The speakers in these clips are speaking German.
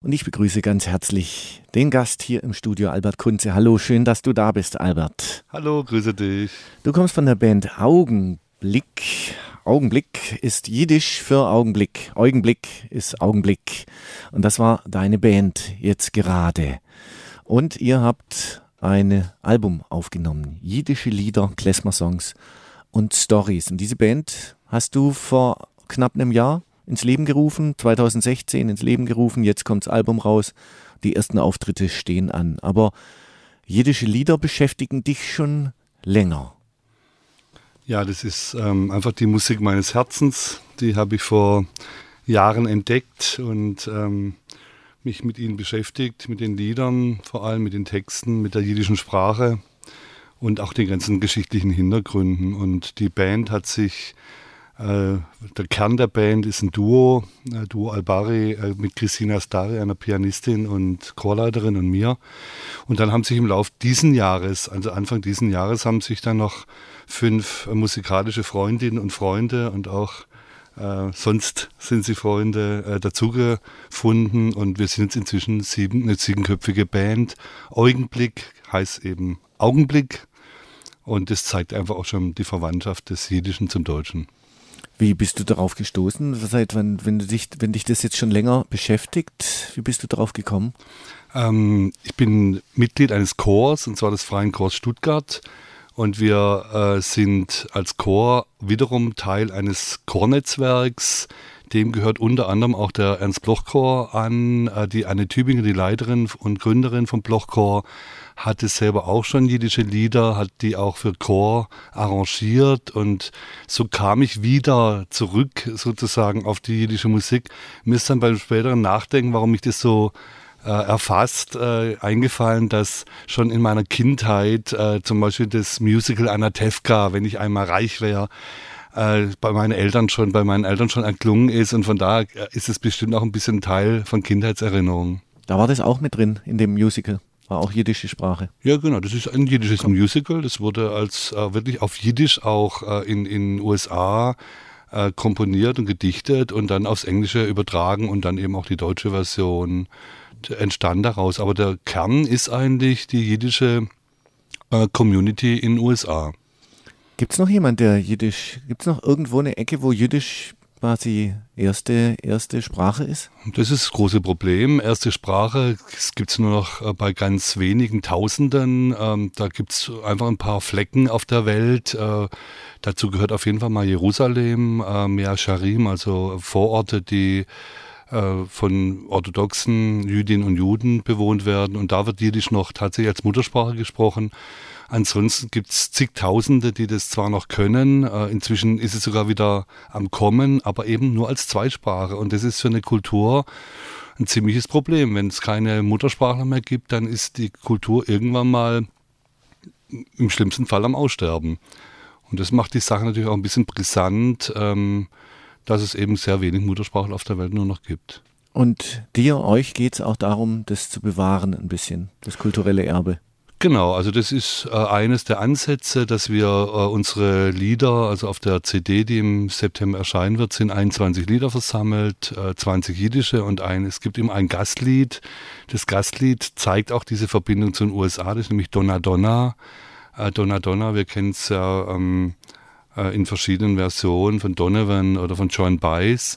Und ich begrüße ganz herzlich den Gast hier im Studio, Albert Kunze. Hallo, schön, dass du da bist, Albert. Hallo, grüße dich. Du kommst von der Band Augenblick. Augenblick ist Jiddisch für Augenblick. Augenblick ist Augenblick. Und das war deine Band jetzt gerade. Und ihr habt ein Album aufgenommen. Jiddische Lieder, Klezmer-Songs und Stories. Und diese Band hast du vor knapp einem Jahr ins Leben gerufen, 2016 ins Leben gerufen, jetzt kommt das Album raus, die ersten Auftritte stehen an. Aber jiddische Lieder beschäftigen dich schon länger. Ja, das ist einfach die Musik meines Herzens, die habe ich vor Jahren entdeckt und mich mit ihnen beschäftigt, mit den Liedern, vor allem mit den Texten, mit der jiddischen Sprache und auch den ganzen geschichtlichen Hintergründen. Und die Band hat sich der Kern der Band ist ein Duo Albari mit Christina Stari, einer Pianistin und Chorleiterin und mir. Und dann haben sich im Lauf diesen Jahres, also Anfang diesen Jahres, haben sich dann noch 5 musikalische Freundinnen und Freunde und auch sonst sind sie Freunde dazugefunden. Und wir sind jetzt inzwischen eine 7-köpfige Band. Augenblick heißt eben Augenblick. Und das zeigt einfach auch schon die Verwandtschaft des Jiddischen zum Deutschen. Wie bist du darauf gestoßen? Seit wann, wenn dich das jetzt schon länger beschäftigt, wie bist du darauf gekommen? Ich bin Mitglied eines Chors, und zwar des Freien Chors Stuttgart. Und wir sind als Chor wiederum Teil eines Chornetzwerks. Dem gehört unter anderem auch der Ernst-Bloch-Chor an. Die Anne Tübinger, die Leiterin und Gründerin vom Bloch-Chor, hatte selber auch schon jiddische Lieder, hat die auch für Chor arrangiert. Und so kam ich wieder zurück sozusagen auf die jiddische Musik. Mir ist dann beim späteren Nachdenken, warum mich das so erfasst, eingefallen, dass schon in meiner Kindheit zum Beispiel das Musical Anatevka, wenn ich einmal reich wäre, bei meinen Eltern schon erklungen ist, und von daher ist es bestimmt auch ein bisschen Teil von Kindheitserinnerungen. Da war das auch mit drin in dem Musical, war auch jiddische Sprache. Ja, genau, das ist ein jiddisches Musical, das wurde als wirklich auf Jiddisch auch in den USA komponiert und gedichtet und dann aufs Englische übertragen und dann eben auch die deutsche Version entstand daraus. Aber der Kern ist eigentlich die jiddische Community in den USA. Gibt es noch jemand, der Jiddisch, gibt es noch irgendwo eine Ecke, wo Jiddisch quasi erste Sprache ist? Das ist das große Problem. Erste Sprache gibt es nur noch bei ganz wenigen Tausenden. Da gibt es einfach ein paar Flecken auf der Welt. Dazu gehört auf jeden Fall mal Jerusalem, Mea Sharim, also Vororte, die von orthodoxen Jüdinnen und Juden bewohnt werden. Und da wird Jiddisch noch tatsächlich als Muttersprache gesprochen. Ansonsten gibt es zigtausende, die das zwar noch können, inzwischen ist es sogar wieder am Kommen, aber eben nur als Zweitsprache. Und das ist für eine Kultur ein ziemliches Problem. Wenn es keine Muttersprachler mehr gibt, dann ist die Kultur irgendwann mal im schlimmsten Fall am Aussterben. Und das macht die Sache natürlich auch ein bisschen brisant, dass es eben sehr wenig Muttersprachler auf der Welt nur noch gibt. Und euch geht es auch darum, das zu bewahren ein bisschen, das kulturelle Erbe. Genau, also das ist eines der Ansätze, dass wir unsere Lieder, also auf der CD, die im September erscheinen wird, sind 21 Lieder versammelt, 20 jiddische und es gibt eben ein Gastlied. Das Gastlied zeigt auch diese Verbindung zu den USA, das ist nämlich Donna Donna. Donna Donna, wir kennen es ja in verschiedenen Versionen von Donovan oder von John Baez.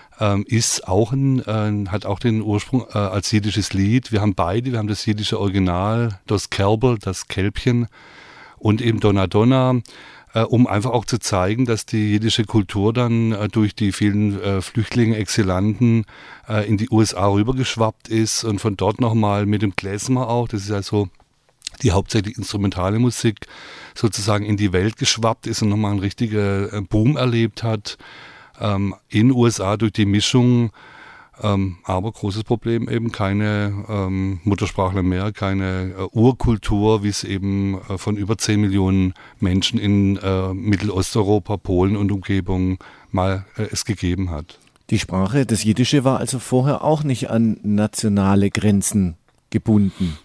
Ist auch hat auch den Ursprung als jiddisches Lied. Wir haben beide, wir haben das jiddische Original, das Kerbel, das Kälbchen und eben Donna Donna, um einfach auch zu zeigen, dass die jiddische Kultur dann durch die vielen Flüchtlinge, Exilanten in die USA rübergeschwappt ist und von dort nochmal mit dem Klezmer auch, das ist also die hauptsächlich instrumentale Musik, sozusagen in die Welt geschwappt ist und nochmal einen richtigen Boom erlebt hat. In den USA durch die Mischung, aber großes Problem eben keine Muttersprachler mehr, keine Urkultur, wie es eben von über 10 Millionen Menschen in Mittelosteuropa, Polen und Umgebung mal es gegeben hat. Die Sprache, das Jiddische, war also vorher auch nicht an nationale Grenzen gebunden.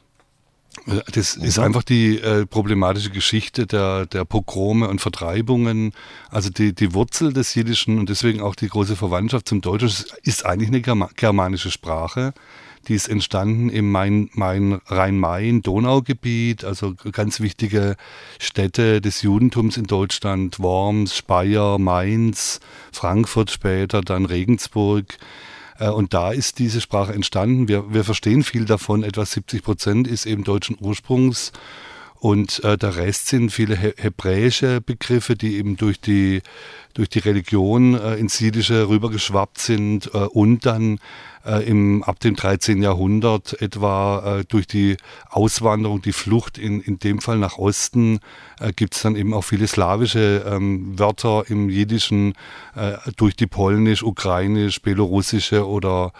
Das ist einfach die problematische Geschichte der Pogrome und Vertreibungen. Also die Wurzel des Jiddischen und deswegen auch die große Verwandtschaft zum Deutschen ist eigentlich eine germanische Sprache, Die ist entstanden im Rhein-Main-Donau-Gebiet, also ganz wichtige Städte des Judentums in Deutschland, Worms, Speyer, Mainz, Frankfurt später, dann Regensburg. Und da ist diese Sprache entstanden. Wir verstehen viel davon, etwa 70% ist eben deutschen Ursprungs. Und der Rest sind viele hebräische Begriffe, die eben durch die Religion ins Jiddische rübergeschwappt sind und dann ab dem 13. Jahrhundert etwa durch die Auswanderung, die Flucht in dem Fall nach Osten, gibt es dann eben auch viele slawische Wörter im Jiddischen durch die polnisch, ukrainisch, belorussische oder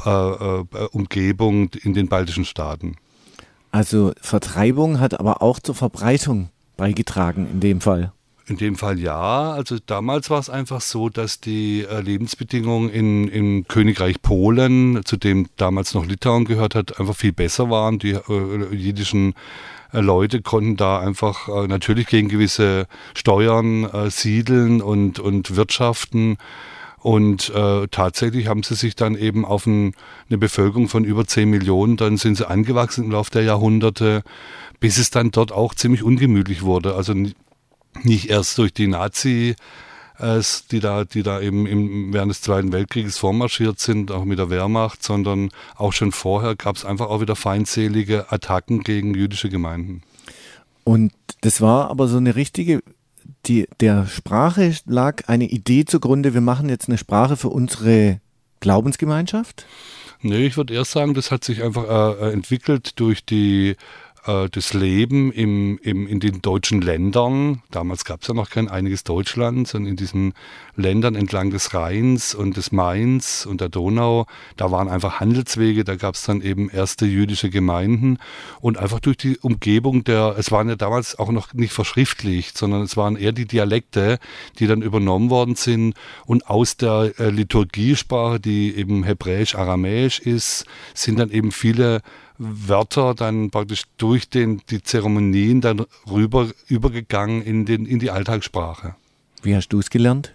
Umgebung in den baltischen Staaten. Also Vertreibung hat aber auch zur Verbreitung beigetragen in dem Fall. In dem Fall ja. Also damals war es einfach so, dass die Lebensbedingungen im Königreich Polen, zu dem damals noch Litauen gehört hat, einfach viel besser waren. Die jiddischen Leute konnten da einfach natürlich gegen gewisse Steuern siedeln und wirtschaften. Und tatsächlich haben sie sich dann eben auf eine Bevölkerung von über 10 Millionen, dann sind sie angewachsen im Laufe der Jahrhunderte, bis es dann dort auch ziemlich ungemütlich wurde. Also nicht erst durch die Nazis, die da eben während des Zweiten Weltkrieges vormarschiert sind, auch mit der Wehrmacht, sondern auch schon vorher gab es einfach auch wieder feindselige Attacken gegen jüdische Gemeinden. Und das war aber so eine richtige, der Sprache lag eine Idee zugrunde, wir machen jetzt eine Sprache für unsere Glaubensgemeinschaft? Nee, ich würde erst sagen, das hat sich einfach entwickelt durch das Leben in den deutschen Ländern. Damals gab es ja noch kein einiges Deutschland, sondern in diesen Ländern entlang des Rheins und des Mains und der Donau, da waren einfach Handelswege, da gab es dann eben erste jüdische Gemeinden und einfach durch die Umgebung es waren ja damals auch noch nicht verschriftlicht, sondern es waren eher die Dialekte, die dann übernommen worden sind und aus der Liturgiesprache, die eben hebräisch-aramäisch ist, sind dann eben viele Wörter dann praktisch durch die Zeremonien dann übergegangen in die Alltagssprache. Wie hast du es gelernt?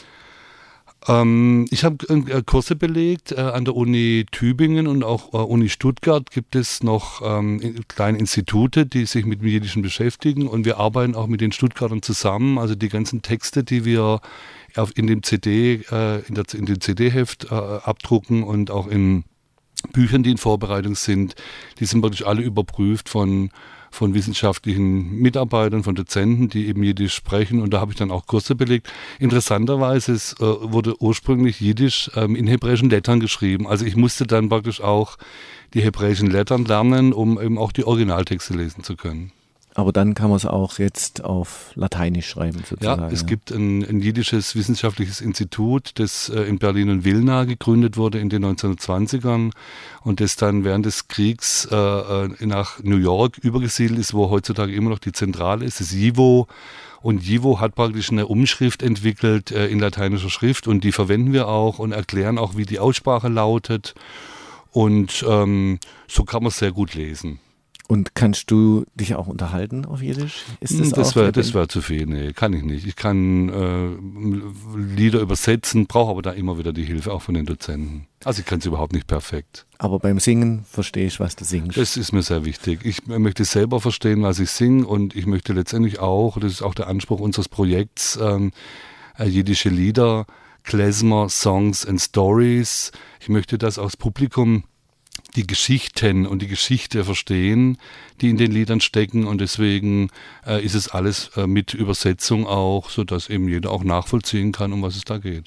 Ich habe Kurse belegt an der Uni Tübingen und auch Uni Stuttgart gibt es noch kleine Institute, die sich mit dem Jiddischen beschäftigen und wir arbeiten auch mit den Stuttgartern zusammen. Also die ganzen Texte, die wir in dem CD-Heft abdrucken und auch in Büchern, die in Vorbereitung sind, die sind wirklich alle überprüft von wissenschaftlichen Mitarbeitern, von Dozenten, die eben Jiddisch sprechen und da habe ich dann auch Kurse belegt. Interessanterweise wurde ursprünglich Jiddisch in hebräischen Lettern geschrieben. Also ich musste dann praktisch auch die hebräischen Lettern lernen, um eben auch die Originaltexte lesen zu können. Aber dann kann man es auch jetzt auf Lateinisch schreiben sozusagen. Ja, es gibt ein jiddisches wissenschaftliches Institut, das in Berlin und Wilna gegründet wurde in den 1920ern und das dann während des Kriegs nach New York übergesiedelt ist, wo heutzutage immer noch die Zentrale ist, das JIVO. Und JIVO hat praktisch eine Umschrift entwickelt in lateinischer Schrift und die verwenden wir auch und erklären auch, wie die Aussprache lautet. Und so kann man es sehr gut lesen. Und kannst du dich auch unterhalten auf Jiddisch? Das wäre zu viel, nee, kann ich nicht. Ich kann Lieder übersetzen, brauche aber da immer wieder die Hilfe auch von den Dozenten. Also ich kann es überhaupt nicht perfekt. Aber beim Singen verstehst du, was du singst? Das ist mir sehr wichtig. Ich möchte selber verstehen, was ich singe und ich möchte letztendlich auch, das ist auch der Anspruch unseres Projekts, jiddische Lieder, Klezmer, Songs and Stories. Ich möchte, dass auch das Publikum die Geschichten und die Geschichte verstehen, die in den Liedern stecken und deswegen ist es alles mit Übersetzung auch, sodass eben jeder auch nachvollziehen kann, um was es da geht.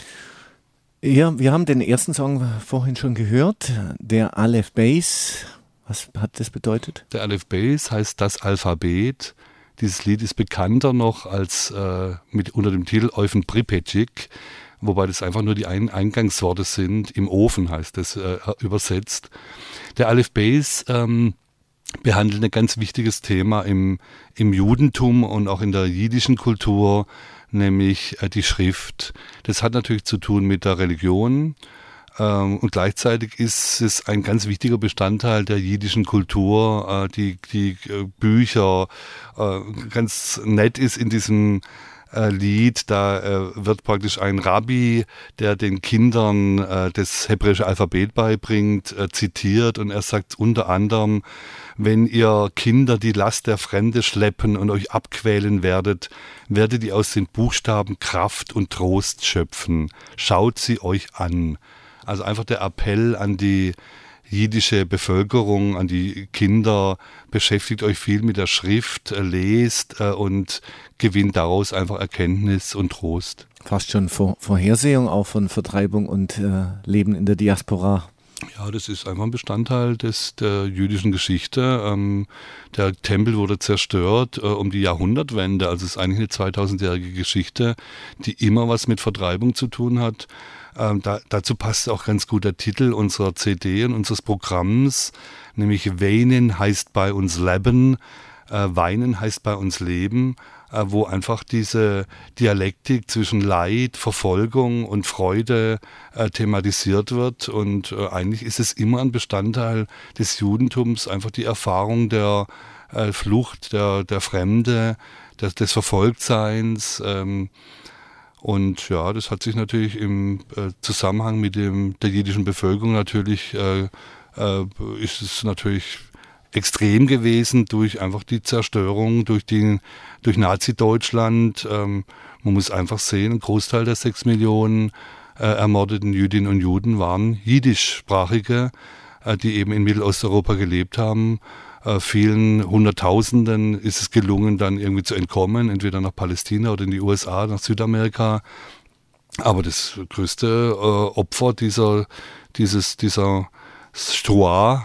Ja, wir haben den ersten Song vorhin schon gehört, der Aleph Beis. Was hat das bedeutet? Der Aleph Beis heißt das Alphabet. Dieses Lied ist bekannter noch als unter dem Titel Eufen Pripetschik, wobei das einfach nur die Eingangsworte sind. Im Ofen heißt das übersetzt. Der Aleph Beis behandelt ein ganz wichtiges Thema im Judentum und auch in der jiddischen Kultur, nämlich die Schrift. Das hat natürlich zu tun mit der Religion und gleichzeitig ist es ein ganz wichtiger Bestandteil der jiddischen Kultur, die Bücher. Ganz nett ist in diesem Lied, da wird praktisch ein Rabbi, der den Kindern das hebräische Alphabet beibringt, zitiert, und er sagt unter anderem: Wenn ihr Kinder die Last der Fremde schleppen und euch abquälen werdet, werdet ihr aus den Buchstaben Kraft und Trost schöpfen. Schaut sie euch an. Also einfach der Appell an die jiddische Bevölkerung, an die Kinder: Beschäftigt euch viel mit der Schrift, lest und gewinnt daraus einfach Erkenntnis und Trost. Fast schon Vorhersehung auch von Vertreibung und Leben in der Diaspora. Ja, das ist einfach ein Bestandteil der jüdischen Geschichte. Der Tempel wurde zerstört um die Jahrhundertwende, also es ist eigentlich eine 2000-jährige Geschichte, die immer was mit Vertreibung zu tun hat. Dazu passt auch ganz gut der Titel unserer CD und unseres Programms, nämlich Weinen heißt bei uns Leben, Weinen heißt bei uns Leben, wo einfach diese Dialektik zwischen Leid, Verfolgung und Freude thematisiert wird. Und eigentlich ist es immer ein Bestandteil des Judentums, einfach die Erfahrung der Flucht, der Fremde, des Verfolgtseins. Und ja, das hat sich natürlich im Zusammenhang mit der jiddischen Bevölkerung natürlich, ist es natürlich extrem gewesen durch einfach die Zerstörung, durch Nazi-Deutschland. Man muss einfach sehen, ein Großteil der 6 Millionen ermordeten Jüdinnen und Juden waren jiddischsprachige, die eben in Mittelosteuropa gelebt haben. Vielen Hunderttausenden ist es gelungen, dann irgendwie zu entkommen, entweder nach Palästina oder in die USA, nach Südamerika. Aber das größte Opfer dieser Shoah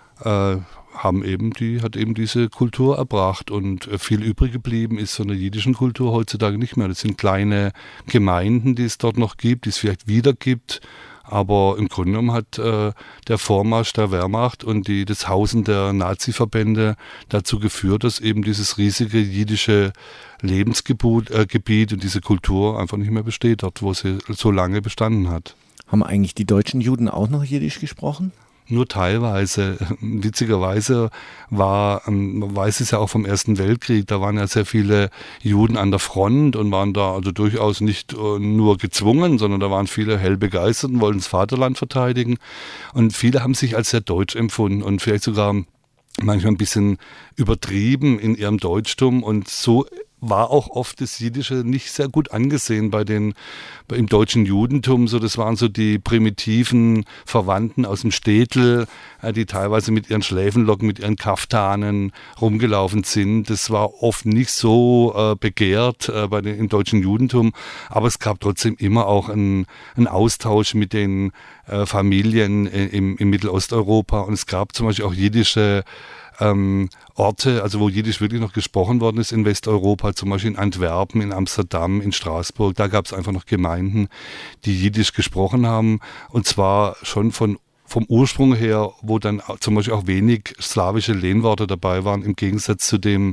hat eben diese Kultur erbracht, und viel übrig geblieben ist von der jiddischen Kultur heutzutage nicht mehr. Das sind kleine Gemeinden, die es dort noch gibt, die es vielleicht wieder gibt. Aber im Grunde genommen hat der Vormarsch der Wehrmacht und das Hausen der Nazi-Verbände dazu geführt, dass eben dieses riesige jiddische Lebensgebiet und diese Kultur einfach nicht mehr besteht, dort wo sie so lange bestanden hat. Haben eigentlich die deutschen Juden auch noch Jiddisch gesprochen? Nur teilweise. Witzigerweise man weiß es ja auch vom Ersten Weltkrieg, da waren ja sehr viele Juden an der Front und waren da also durchaus nicht nur gezwungen, sondern da waren viele hell begeistert und wollten das Vaterland verteidigen. Und viele haben sich als sehr deutsch empfunden und vielleicht sogar manchmal ein bisschen übertrieben in ihrem Deutschtum, und so war auch oft das Jiddische nicht sehr gut angesehen im deutschen Judentum. So, das waren so die primitiven Verwandten aus dem Städtel, die teilweise mit ihren Schläfenlocken, mit ihren Kaftanen rumgelaufen sind. Das war oft nicht so begehrt im deutschen Judentum, aber es gab trotzdem immer auch einen Austausch mit den Familien im Mittelosteuropa, und es gab zum Beispiel auch jiddische Orte, also wo Jiddisch wirklich noch gesprochen worden ist in Westeuropa, zum Beispiel in Antwerpen, in Amsterdam, in Straßburg. Da gab es einfach noch Gemeinden, die Jiddisch gesprochen haben, und zwar schon vom Ursprung her, wo dann zum Beispiel auch wenig slawische Lehnworte dabei waren, im Gegensatz zu den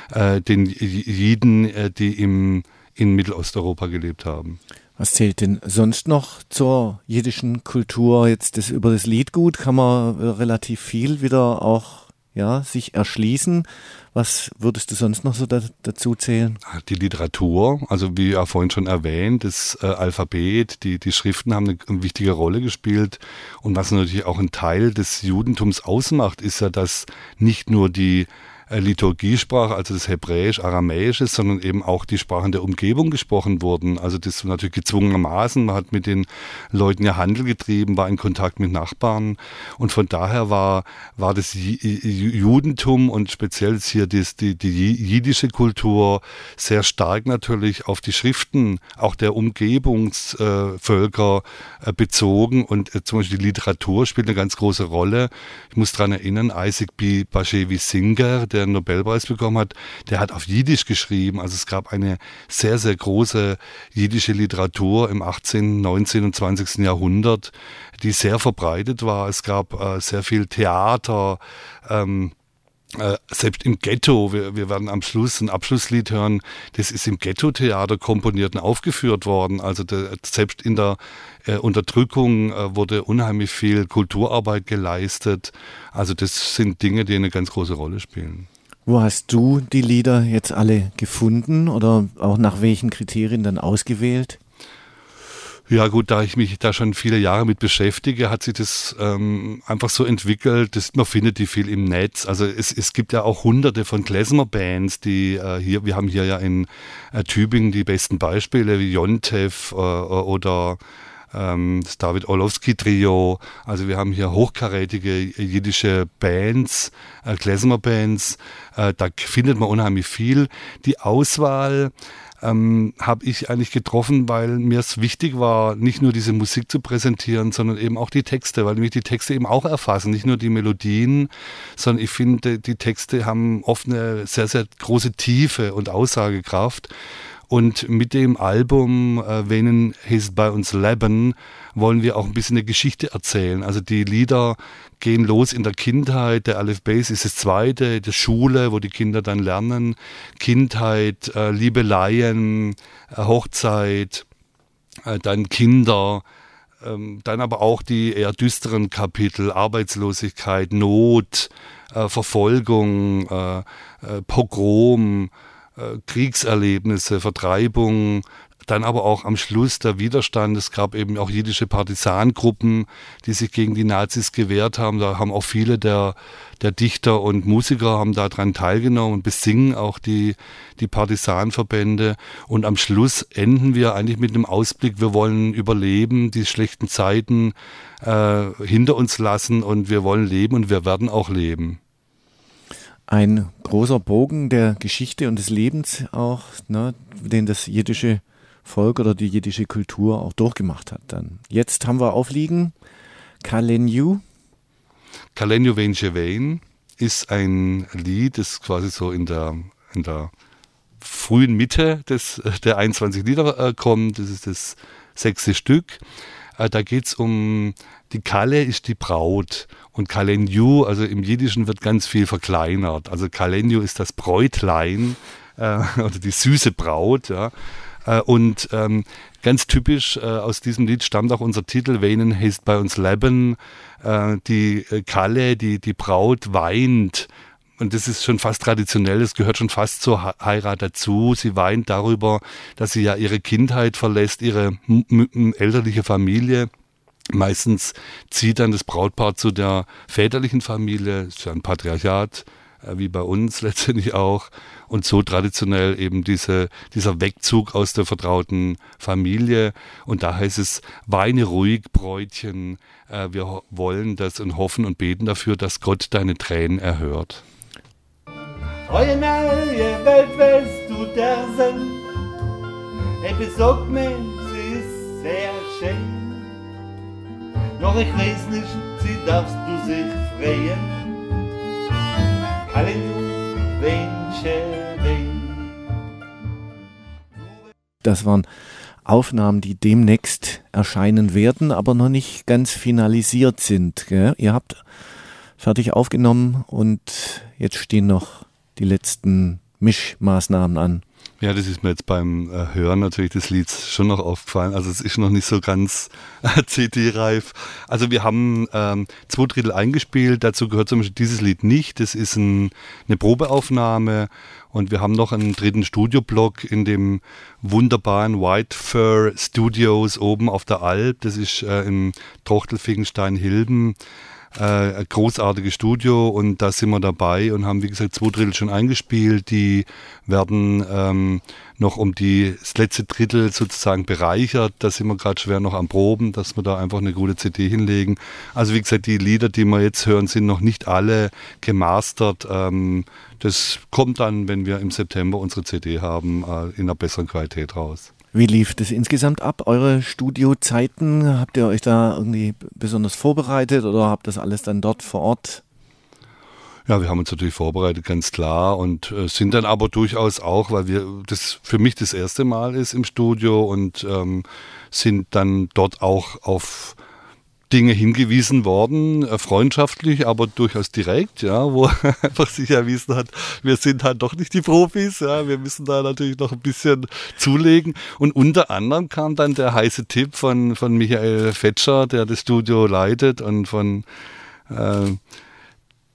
Jiden, die in Mittelosteuropa gelebt haben. Was zählt denn sonst noch zur jiddischen Kultur? Jetzt über das Liedgut kann man relativ viel wieder auch sich erschließen. Was würdest du sonst noch so dazu zählen? Die Literatur, also wie ja vorhin schon erwähnt, das Alphabet, die Schriften haben eine wichtige Rolle gespielt. Und was natürlich auch ein Teil des Judentums ausmacht, ist ja, dass nicht nur die Liturgiesprache, also das Hebräisch, Aramäisch ist, sondern eben auch die Sprachen der Umgebung gesprochen wurden. Also das natürlich gezwungenermaßen, man hat mit den Leuten ja Handel getrieben, war in Kontakt mit Nachbarn, und von daher war das Judentum und speziell jetzt hier die jiddische Kultur sehr stark natürlich auf die Schriften auch der Umgebungsvölker bezogen, und zum Beispiel die Literatur spielt eine ganz große Rolle. Ich muss daran erinnern, Isaac B. Bashevis Singer, der einen Nobelpreis bekommen hat, der hat auf Jiddisch geschrieben. Also es gab eine sehr, sehr große jiddische Literatur im 18., 19. und 20. Jahrhundert, die sehr verbreitet war. Es gab sehr viel Theater, selbst im Ghetto, wir werden am Schluss ein Abschlusslied hören, das ist im Ghetto-Theater komponiert und aufgeführt worden. Also selbst in der Unterdrückung wurde unheimlich viel Kulturarbeit geleistet. Also das sind Dinge, die eine ganz große Rolle spielen. Wo hast du die Lieder jetzt alle gefunden oder auch nach welchen Kriterien dann ausgewählt? Ja gut, da ich mich da schon viele Jahre mit beschäftige, hat sich das einfach so entwickelt, man findet die viel im Netz. Also es gibt ja auch hunderte von Klezmer-Bands, die wir haben hier ja in Tübingen die besten Beispiele wie Jontef oder das David Orlowski Trio. Also wir haben hier hochkarätige jiddische Bands, Klezmer-Bands, da findet man unheimlich viel. Die Auswahl habe ich eigentlich getroffen, weil mir es wichtig war, nicht nur diese Musik zu präsentieren, sondern eben auch die Texte, weil mich die Texte eben auch erfassen, nicht nur die Melodien, sondern ich finde, die Texte haben oft eine sehr, sehr große Tiefe und Aussagekraft. Und mit dem Album Wenen heet bei uns Leben wollen wir auch ein bisschen eine Geschichte erzählen. Also die Lieder gehen los in der Kindheit, der Aleph Beis ist das zweite, die Schule, wo die Kinder dann lernen, Kindheit, Liebeleien, Hochzeit, dann Kinder, dann aber auch die eher düsteren Kapitel, Arbeitslosigkeit, Not, Verfolgung, Pogrom, Kriegserlebnisse, Vertreibung, dann aber auch am Schluss der Widerstand. Es gab eben auch jiddische Partisanengruppen, die sich gegen die Nazis gewehrt haben. Da haben auch viele der Dichter und Musiker haben daran teilgenommen und besingen auch die Partisanenverbände. Und am Schluss enden wir eigentlich mit einem Ausblick, wir wollen überleben, die schlechten Zeiten hinter uns lassen und wir wollen leben und wir werden auch leben. Ein großer Bogen der Geschichte und des Lebens auch, ne, den das jiddische Volk oder die jiddische Kultur auch durchgemacht hat. Dann. Jetzt haben wir aufliegen Kalenju. Kalenju Wenche Wein ist ein Lied, das quasi so in der frühen Mitte der 21 Lieder kommt. Das ist das 6. Stück. Da geht es um, die Kalle ist die Braut und Kalenju, also im Jiddischen wird ganz viel verkleinert. Also Kalenju ist das Bräutlein oder die süße Braut. Ja. Und ganz typisch aus diesem Lied stammt auch unser Titel, Wenen heet bei uns Leben. Die Kalle, die Braut weint. Und das ist schon fast traditionell, das gehört schon fast zur Heirat dazu. Sie weint darüber, dass sie ja ihre Kindheit verlässt, ihre elterliche Familie. Meistens zieht dann das Brautpaar zu der väterlichen Familie, das ist ja ein Patriarchat, wie bei uns letztendlich auch. Und so traditionell eben dieser Wegzug aus der vertrauten Familie. Und da heißt es, weine ruhig, Bräutchen, wir wollen das und hoffen und beten dafür, dass Gott deine Tränen erhört. Eure neue Welt willst du der Sinn. Ich besog mir, sie ist sehr schön. Doch ich weiß nicht, sie darfst du sich freuen. Halleluja, Wenche, Das waren Aufnahmen, die demnächst erscheinen werden, aber noch nicht ganz finalisiert sind. Gell? Ihr habt fertig aufgenommen und jetzt stehen noch die letzten Mischmaßnahmen an. Ja, das ist mir jetzt beim Hören natürlich des Lieds schon noch aufgefallen. Also es ist noch nicht so ganz CD-reif. Also wir haben 2 Drittel eingespielt, dazu gehört zum Beispiel dieses Lied nicht. Das ist eine Probeaufnahme und wir haben noch einen 3. Studioblock in dem wunderbaren White Fur Studios oben auf der Alp. Das ist im Trochtelfingenstein-Hilben. Ein großartiges Studio und da sind wir dabei und haben wie gesagt 2 Drittel schon eingespielt, die werden noch um das letzte Drittel sozusagen bereichert, da sind wir gerade schwer noch am Proben, dass wir da einfach eine gute CD hinlegen. Also wie gesagt, die Lieder, die wir jetzt hören, sind noch nicht alle gemastert, das kommt dann, wenn wir im September unsere CD haben, in einer besseren Qualität raus. Wie lief das insgesamt ab, eure Studiozeiten? Habt ihr euch da irgendwie besonders vorbereitet oder habt das alles dann dort vor Ort? Ja, wir haben uns natürlich vorbereitet, ganz klar, und sind dann aber durchaus auch, weil das für mich das erste Mal ist im Studio und sind dann dort auch auf Dinge hingewiesen worden, freundschaftlich, aber durchaus direkt, ja, wo einfach sich erwiesen hat, wir sind halt doch nicht die Profis, ja, wir müssen da natürlich noch ein bisschen zulegen. Und unter anderem kam dann der heiße Tipp von Michael Fetscher, der das Studio leitet, und von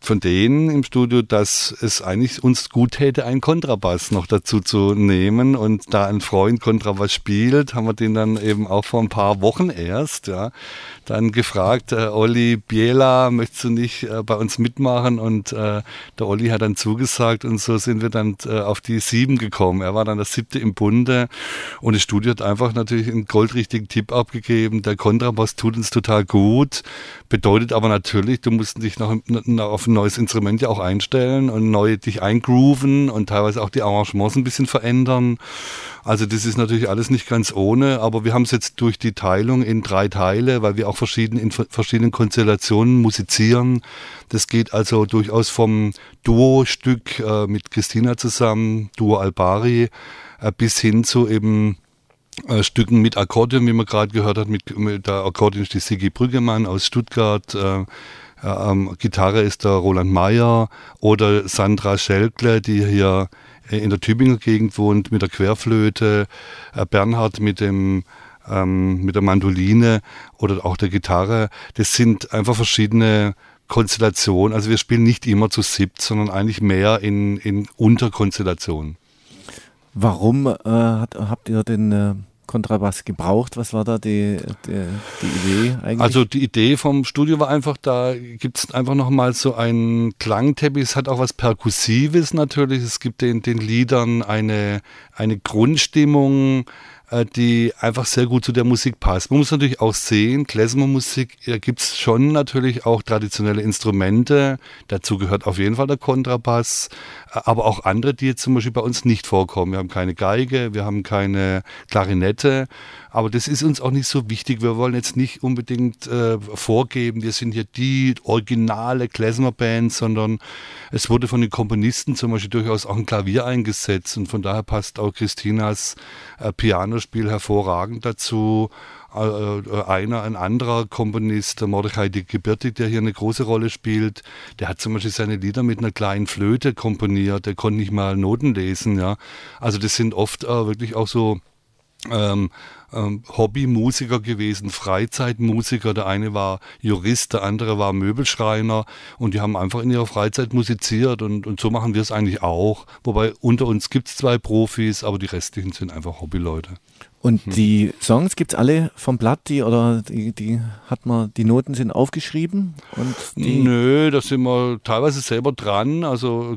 von denen im Studio, dass es eigentlich uns gut täte, einen Kontrabass noch dazu zu nehmen. Und da ein Freund Kontrabass spielt, haben wir den dann eben auch vor ein paar Wochen erst, ja, dann gefragt, Olli Biela, möchtest du nicht bei uns mitmachen? Und der Olli hat dann zugesagt und so sind wir dann auf die 7 gekommen. Er war dann der 7. im Bunde und das Studio hat einfach natürlich einen goldrichtigen Tipp abgegeben. Der Kontrabass tut uns total gut, bedeutet aber natürlich, du musst dich noch auf ein neues Instrument ja auch einstellen und neu dich eingrooven und teilweise auch die Arrangements ein bisschen verändern. Also das ist natürlich alles nicht ganz ohne, aber wir haben es jetzt durch die Teilung in 3 Teile, weil wir auch in verschiedenen Konstellationen musizieren. Das geht also durchaus vom Duo-Stück mit Christina zusammen, Duo Albari, bis hin zu eben Stücken mit Akkordeon, wie man gerade gehört hat, mit der Akkordeon ist die Sigi Brüggemann aus Stuttgart, Gitarre ist der Roland Mayer oder Sandra Schelkle, die hier in der Tübinger Gegend wohnt, mit der Querflöte, Bernhard mit der Mandoline oder auch der Gitarre. Das sind einfach verschiedene Konstellationen. Also wir spielen nicht immer zu 7, sondern eigentlich mehr in Unterkonstellationen. Warum habt ihr den Kontrabass gebraucht? Was war da die Idee eigentlich? Also die Idee vom Studio war einfach, da gibt es einfach nochmal so einen Klangteppich. Es hat auch was Perkussives natürlich. Es gibt den Liedern eine Grundstimmung, die einfach sehr gut zu der Musik passt. Man muss natürlich auch sehen, Klezmermusik, da gibt es schon natürlich auch traditionelle Instrumente. Dazu gehört auf jeden Fall der Kontrabass, aber auch andere, die jetzt zum Beispiel bei uns nicht vorkommen. Wir haben keine Geige, wir haben keine Klarinette, aber das ist uns auch nicht so wichtig. Wir wollen jetzt nicht unbedingt vorgeben, wir sind hier die originale Klezmer-Band, sondern es wurde von den Komponisten zum Beispiel durchaus auch ein Klavier eingesetzt und von daher passt auch Christinas Pianospiel hervorragend dazu. Ein anderer Komponist, der Mordechai Gebirtig, der hier eine große Rolle spielt, der hat zum Beispiel seine Lieder mit einer kleinen Flöte komponiert, der konnte nicht mal Noten lesen. Ja. Also das sind oft wirklich auch so Hobbymusiker gewesen, Freizeitmusiker. Der eine war Jurist, der andere war Möbelschreiner und die haben einfach in ihrer Freizeit musiziert und so machen wir es eigentlich auch. Wobei unter uns gibt es 2 Profis, aber die restlichen sind einfach Hobbyleute. Und die Songs gibt es alle vom Blatt, die Noten sind aufgeschrieben? Und Nö, da sind wir teilweise selber dran. Also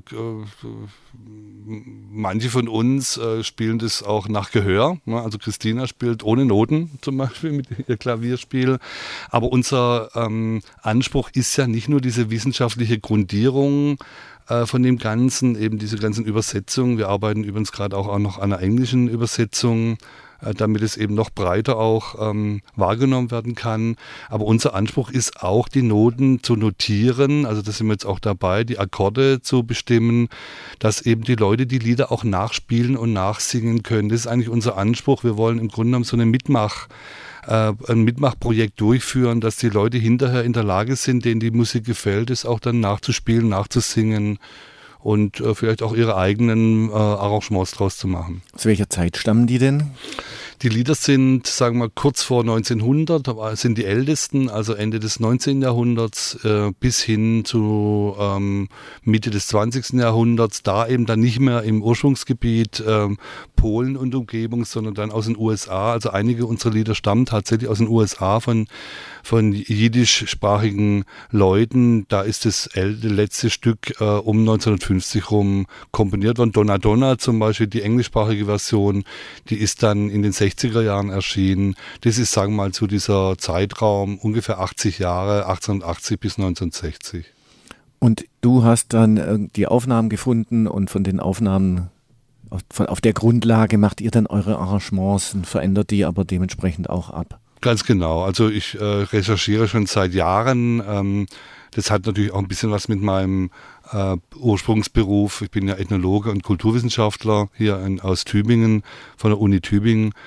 manche von uns spielen das auch nach Gehör. Ne? Also Christina spielt ohne Noten zum Beispiel mit ihr Klavierspiel. Aber unser Anspruch ist ja nicht nur diese wissenschaftliche Grundierung von dem Ganzen, eben diese ganzen Übersetzungen. Wir arbeiten übrigens gerade auch noch an einer englischen Übersetzung, damit es eben noch breiter auch wahrgenommen werden kann. Aber unser Anspruch ist auch, die Noten zu notieren, also da sind wir jetzt auch dabei, die Akkorde zu bestimmen, dass eben die Leute die Lieder auch nachspielen und nachsingen können. Das ist eigentlich unser Anspruch. Wir wollen im Grunde genommen so ein Mitmachprojekt durchführen, dass die Leute hinterher in der Lage sind, denen die Musik gefällt, es auch dann nachzuspielen, nachzusingen und vielleicht auch ihre eigenen Arrangements draus zu machen. Aus welcher Zeit stammen die denn? Die Lieder sind, sagen wir, kurz vor 1900, sind die ältesten, also Ende des 19. Jahrhunderts bis hin zu Mitte des 20. Jahrhunderts, da eben dann nicht mehr im Ursprungsgebiet Polen und Umgebung, sondern dann aus den USA. Also einige unserer Lieder stammen tatsächlich aus den USA von jiddischsprachigen Leuten. Da ist das letzte Stück um 1950 rum komponiert worden. Donna Donna zum Beispiel, die englischsprachige Version, die ist dann in den 60er Jahren erschienen. Das ist, sagen wir mal, zu dieser Zeitraum ungefähr 80 Jahre, 1880 bis 1960. Und du hast dann die Aufnahmen gefunden und von den Aufnahmen, auf der Grundlage macht ihr dann eure Arrangements und verändert die aber dementsprechend auch ab? Ganz genau. Also ich recherchiere schon seit Jahren. Das hat natürlich auch ein bisschen was mit meinem Ursprungsberuf. Ich bin ja Ethnologe und Kulturwissenschaftler hier aus Tübingen, von der Uni Tübingen.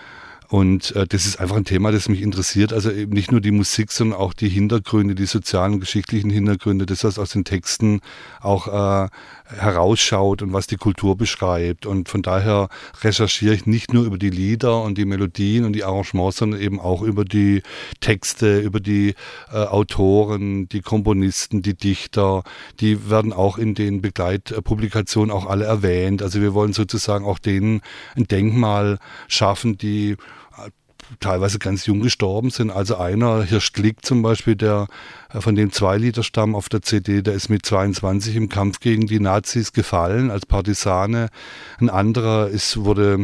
Und das ist einfach ein Thema, das mich interessiert. Also eben nicht nur die Musik, sondern auch die Hintergründe, die sozialen und geschichtlichen Hintergründe, das, was aus den Texten auch herausschaut und was die Kultur beschreibt. Und von daher recherchiere ich nicht nur über die Lieder und die Melodien und die Arrangements, sondern eben auch über die Texte, über die Autoren, die Komponisten, die Dichter. Die werden auch in den Begleitpublikationen auch alle erwähnt. Also wir wollen sozusagen auch denen ein Denkmal schaffen, die teilweise ganz jung gestorben sind. Also einer, Hirsch Glick zum Beispiel, der von dem 2 Lieder stammen auf der CD, der ist mit 22 im Kampf gegen die Nazis gefallen als Partisane. Ein anderer wurde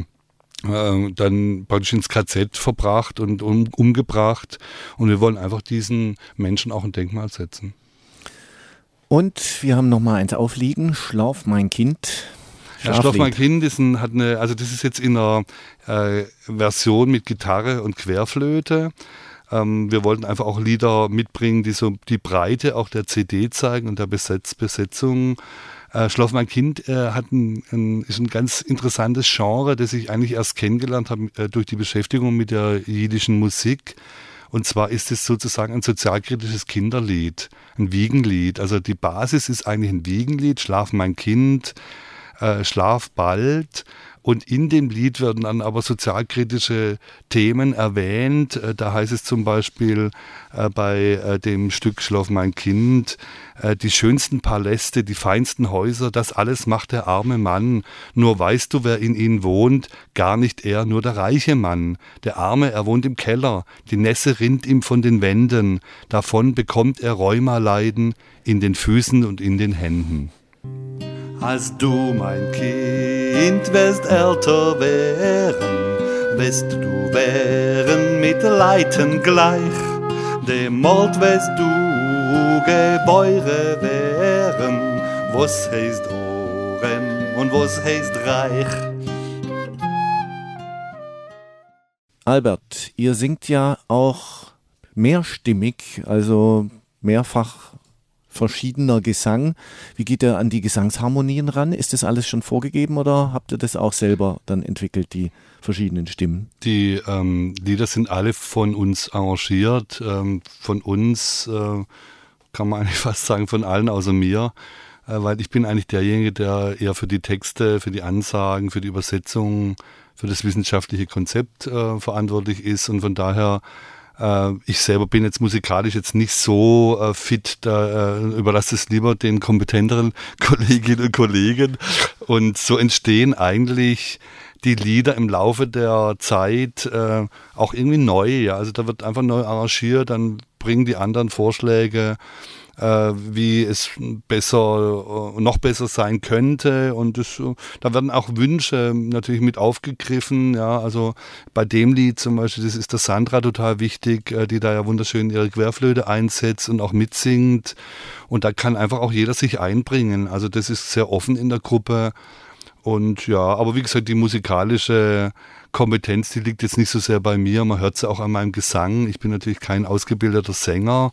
dann praktisch ins KZ verbracht und umgebracht. Und wir wollen einfach diesen Menschen auch ein Denkmal setzen. Und wir haben noch mal eins aufliegen, Schlaf mein Kind. Schlaf mein Kind das ist jetzt in einer Version mit Gitarre und Querflöte. Wir wollten einfach auch Lieder mitbringen, die so die Breite auch der CD zeigen und der Besetzung. Schlaf mein Kind ist ein ganz interessantes Genre, das ich eigentlich erst kennengelernt habe durch die Beschäftigung mit der jiddischen Musik. Und zwar ist es sozusagen ein sozialkritisches Kinderlied, ein Wiegenlied. Also die Basis ist eigentlich ein Wiegenlied, Schlaf mein Kind, Schlaf bald. Und in dem Lied werden dann aber sozialkritische Themen erwähnt. Da heißt es zum Beispiel bei dem Stück Schlaf mein Kind, die schönsten Paläste, die feinsten Häuser, das alles macht der arme Mann. Nur weißt du, wer in ihnen wohnt? Gar nicht er, nur der reiche Mann. Der Arme, er wohnt im Keller, die Nässe rinnt ihm von den Wänden. Davon bekommt er Rheumaleiden in den Füßen und in den Händen. Als du, mein Kind, wirst älter werden, wirst du wären mit Leiten gleich. Dem Mord wirst du Gebäude wären, was heißt Ohren und was heißt Reich. Albert, ihr singt ja auch mehrstimmig, also mehrfach verschiedener Gesang. Wie geht ihr an die Gesangsharmonien ran? Ist das alles schon vorgegeben oder habt ihr das auch selber dann entwickelt, die verschiedenen Stimmen? Die Lieder sind alle von uns arrangiert. Von uns kann man eigentlich fast sagen, von allen außer mir. Weil ich bin eigentlich derjenige, der eher für die Texte, für die Ansagen, für die Übersetzung, für das wissenschaftliche Konzept verantwortlich ist. Und von daher ich selber bin jetzt musikalisch jetzt nicht so fit, da überlasse es lieber den kompetenteren Kolleginnen und Kollegen. Und so entstehen eigentlich die Lieder im Laufe der Zeit auch irgendwie neu. Ja? Also da wird einfach neu arrangiert, dann bringen die anderen Vorschläge, wie es noch besser sein könnte, und da werden auch Wünsche natürlich mit aufgegriffen, ja, also bei dem Lied zum Beispiel, das ist der Sandra total wichtig, die da ja wunderschön ihre Querflöte einsetzt und auch mitsingt, und da kann einfach auch jeder sich einbringen, also das ist sehr offen in der Gruppe. Und ja, aber wie gesagt, die musikalische Kompetenz, die liegt jetzt nicht so sehr bei mir, man hört es auch an meinem Gesang, ich bin natürlich kein ausgebildeter Sänger,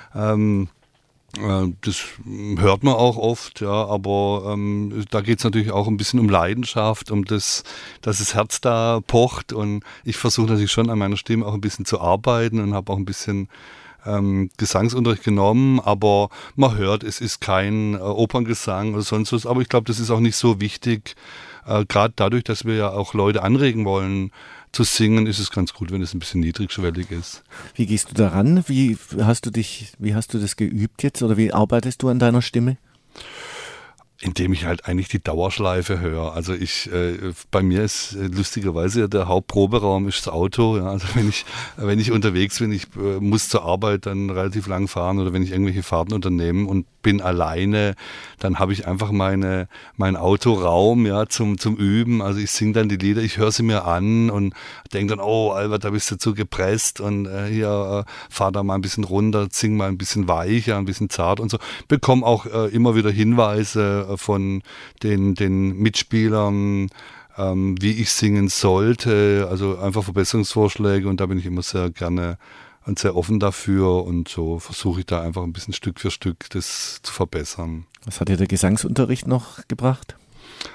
das hört man auch oft, ja, aber da geht es natürlich auch ein bisschen um Leidenschaft, um das, dass das Herz da pocht, und ich versuche natürlich schon an meiner Stimme auch ein bisschen zu arbeiten und habe auch ein bisschen Gesangsunterricht genommen, aber man hört, es ist kein Operngesang oder sonst was, aber ich glaube, das ist auch nicht so wichtig, gerade dadurch, dass wir ja auch Leute anregen wollen, zu singen, ist es ganz gut, wenn es ein bisschen niedrigschwellig ist. Wie gehst du daran? Wie hast du das geübt jetzt, oder wie arbeitest du an deiner Stimme? Indem ich halt eigentlich die Dauerschleife höre. Also bei mir ist lustigerweise der Hauptproberaum ist das Auto. Ja. Also wenn ich unterwegs bin, ich muss zur Arbeit dann relativ lang fahren, oder wenn ich irgendwelche Fahrten unternehme und bin alleine, dann habe ich einfach meinen Autoraum, ja, zum Üben. Also ich singe dann die Lieder, ich höre sie mir an und denke dann, oh Albert, da bist du zu gepresst, und hier fahr da mal ein bisschen runter, sing mal ein bisschen weicher, ein bisschen zart und so. Bekomme auch immer wieder Hinweise von den Mitspielern, wie ich singen sollte, also einfach Verbesserungsvorschläge, und da bin ich immer sehr gerne und sehr offen dafür, und so versuche ich da einfach ein bisschen Stück für Stück das zu verbessern. Was hat dir der Gesangsunterricht noch gebracht?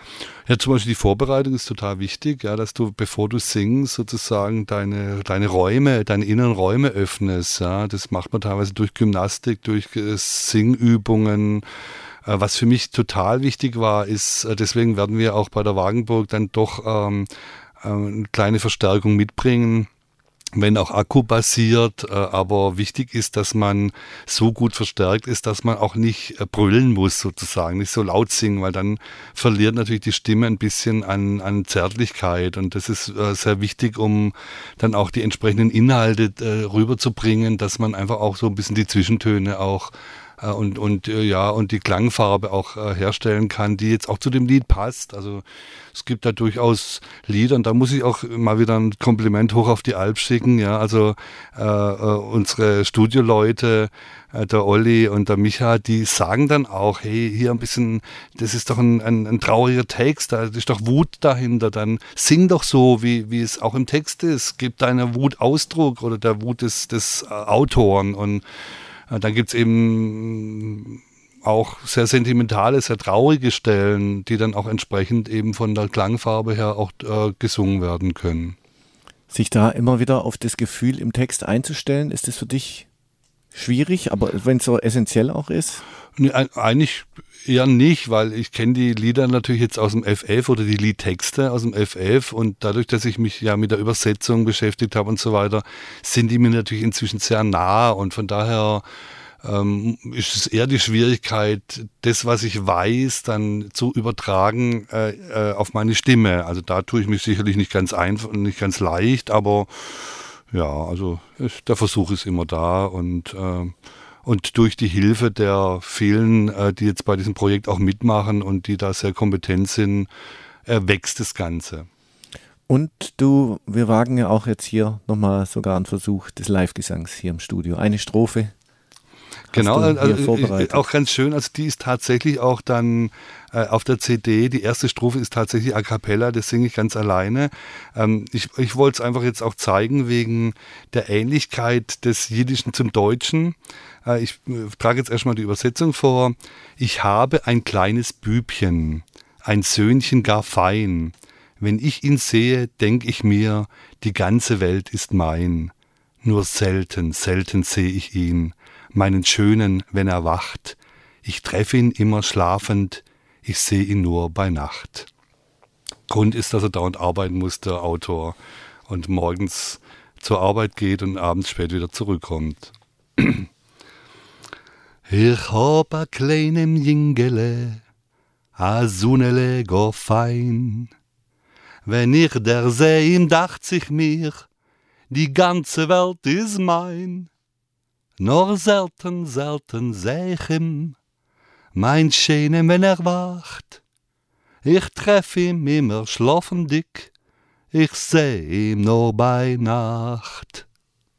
Ja, zum Beispiel die Vorbereitung ist total wichtig, ja, dass du, bevor du singst, sozusagen deine Räume, deine inneren Räume öffnest. Ja. Das macht man teilweise durch Gymnastik, durch Singübungen. Was für mich total wichtig war, ist, deswegen werden wir auch bei der Wagenburg dann doch eine kleine Verstärkung mitbringen, wenn auch akkubasiert, aber wichtig ist, dass man so gut verstärkt ist, dass man auch nicht brüllen muss sozusagen, nicht so laut singen, weil dann verliert natürlich die Stimme ein bisschen an Zärtlichkeit und das ist sehr wichtig, um dann auch die entsprechenden Inhalte rüberzubringen, dass man einfach auch so ein bisschen die Zwischentöne auch und die Klangfarbe auch herstellen kann, die jetzt auch zu dem Lied passt. Also es gibt da durchaus Lieder, und da muss ich auch mal wieder ein Kompliment hoch auf die Alp schicken. Ja, also unsere Studioleute, der Olli und der Micha, die sagen dann auch, hey, hier ein bisschen, das ist doch ein trauriger Text, da ist doch Wut dahinter, dann sing doch so, wie es auch im Text ist, gib deiner Wut Ausdruck oder der Wut des Autoren. Und dann gibt es eben auch sehr sentimentale, sehr traurige Stellen, die dann auch entsprechend eben von der Klangfarbe her auch gesungen werden können. Sich da immer wieder auf das Gefühl im Text einzustellen, ist das für dich schwierig, aber wenn es so essentiell auch ist? Nee, eigentlich eher nicht, weil ich kenne die Lieder natürlich jetzt aus dem F11 oder die Liedtexte aus dem F11 und dadurch, dass ich mich ja mit der Übersetzung beschäftigt habe und so weiter, sind die mir natürlich inzwischen sehr nah und von daher ist es eher die Schwierigkeit, das, was ich weiß, dann zu übertragen auf meine Stimme. Also da tue ich mich sicherlich nicht ganz einfach und nicht ganz leicht, aber ja, also der Versuch ist immer da und durch die Hilfe der vielen, die jetzt bei diesem Projekt auch mitmachen und die da sehr kompetent sind, wächst das Ganze. Und wir wagen ja auch jetzt hier nochmal sogar einen Versuch des Live-Gesangs hier im Studio. Eine Strophe. Genau, also auch ganz schön, also die ist tatsächlich auch dann auf der CD, die erste Strophe ist tatsächlich a cappella, das singe ich ganz alleine. Ich wollte es einfach jetzt auch zeigen wegen der Ähnlichkeit des Jiddischen zum Deutschen. Ich trage jetzt erstmal die Übersetzung vor. Ich habe ein kleines Bübchen, ein Söhnchen gar fein. Wenn ich ihn sehe, denk ich mir, die ganze Welt ist mein. Nur selten, selten sehe ich ihn, meinen Schönen, wenn er wacht. Ich treffe ihn immer schlafend, ich sehe ihn nur bei Nacht. Grund ist, dass er dauernd arbeiten muss, der Autor, und morgens zur Arbeit geht und abends spät wieder zurückkommt. Ich hab a kleinem Jingele, a Sunnele go fein. Wenn ich der seh, ihm dacht sich mir, die ganze Welt ist mein. Nur selten, selten seh ich ihm, mein Schöne, wenn er wacht. Ich treff ihm immer schlafendig, ich seh ihm nur bei Nacht.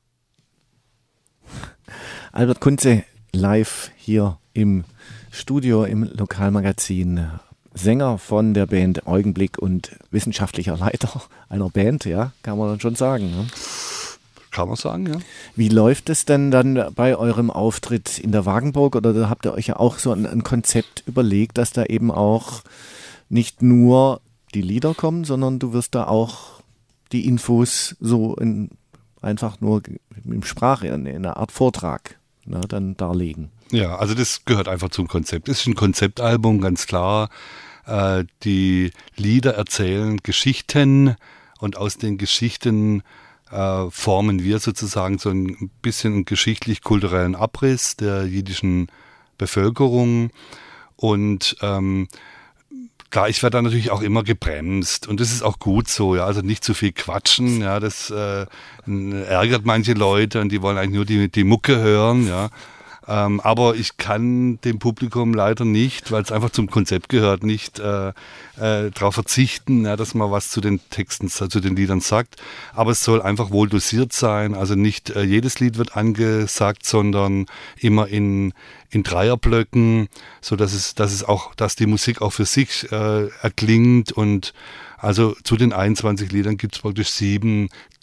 Albert Kunze, live hier im Studio im Lokalmagazin. Sänger von der Band Augenblick und wissenschaftlicher Leiter einer Band, ja, kann man dann schon sagen. Ne? Kann man sagen, ja. Wie läuft es denn dann bei eurem Auftritt in der Wagenburg? Oder da habt ihr euch ja auch so ein Konzept überlegt, dass da eben auch nicht nur die Lieder kommen, sondern du wirst da auch die Infos so einfach nur in Sprache, in einer Art Vortrag, ne, dann darlegen. Ja, also das gehört einfach zum Konzept. Es ist ein Konzeptalbum, ganz klar. Die Lieder erzählen Geschichten und aus den Geschichten formen wir sozusagen so ein bisschen einen geschichtlich-kulturellen Abriss der jiddischen Bevölkerung. Und klar, ich werde da natürlich auch immer gebremst und das ist auch gut so, ja, also nicht zu viel quatschen, ja, das ärgert manche Leute und die wollen eigentlich nur die Mucke hören, ja. Aber ich kann dem Publikum leider nicht, weil es einfach zum Konzept gehört, nicht darauf verzichten, ja, dass man was zu den Texten, zu den Liedern sagt. Aber es soll einfach wohl dosiert sein. Also nicht jedes Lied wird angesagt, sondern immer in Dreierblöcken, so dass die Musik auch für sich erklingt. Und also zu den 21 Liedern gibt es praktisch 7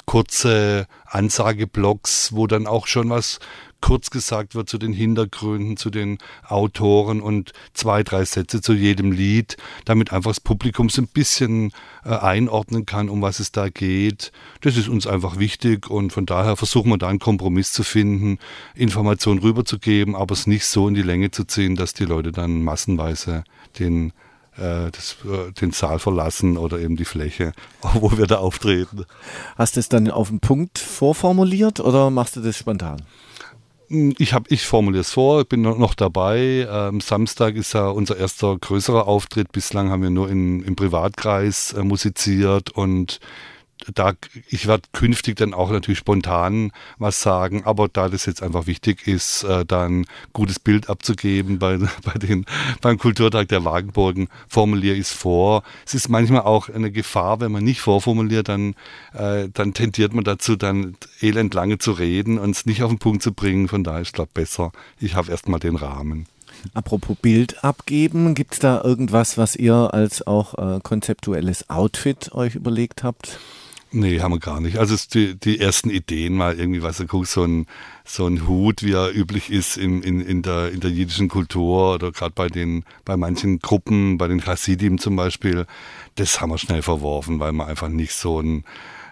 kurze Ansageblocks, wo dann auch schon was kurz gesagt wird zu den Hintergründen, zu den Autoren und 2, 3 Sätze zu jedem Lied, damit einfach das Publikum so ein bisschen einordnen kann, um was es da geht. Das ist uns einfach wichtig und von daher versuchen wir da einen Kompromiss zu finden, Informationen rüberzugeben, aber es nicht so in die Länge zu ziehen, dass die Leute dann massenweise den Saal verlassen oder eben die Fläche, wo wir da auftreten. Hast du es dann auf den Punkt vorformuliert oder machst du das spontan? Ich formuliere es vor, ich bin noch dabei. Samstag ist ja unser erster größerer Auftritt. Bislang haben wir nur im Privatkreis musiziert und ich werde künftig dann auch natürlich spontan was sagen, aber da das jetzt einfach wichtig ist, da ein gutes Bild abzugeben beim Kulturtag der Wagenburgen, formuliere ich es vor. Es ist manchmal auch eine Gefahr, wenn man nicht vorformuliert, dann tendiert man dazu, dann elend lange zu reden und es nicht auf den Punkt zu bringen. Von daher ist es, glaube ich, besser, ich habe erstmal den Rahmen. Apropos Bild abgeben, gibt es da irgendwas, was ihr als auch konzeptuelles Outfit euch überlegt habt? Nee, haben wir gar nicht. Also die ersten Ideen mal irgendwie, was du guckst, so ein Hut, wie er üblich ist in der jiddischen Kultur oder gerade bei manchen Gruppen, bei den Hasidim zum Beispiel, das haben wir schnell verworfen, weil wir einfach nicht so ein